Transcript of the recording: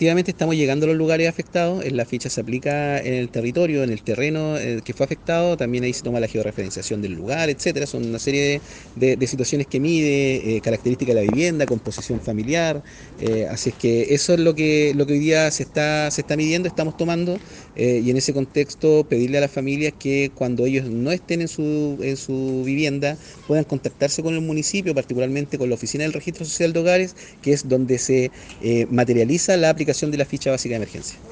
Efectivamente estamos llegando a los lugares afectados, en la ficha se aplica en el territorio, en el terreno que fue afectado, también ahí se toma la georreferenciación del lugar, etcétera, son una serie de situaciones que mide, características de la vivienda, composición familiar, así es que eso es lo que hoy día se está midiendo, estamos tomando, y en ese contexto pedirle a las familias que cuando ellos no estén en su vivienda puedan contactarse con el municipio, particularmente con la oficina del Registro Social de Hogares, que es donde se materializa la aplicación de la ficha básica de emergencia.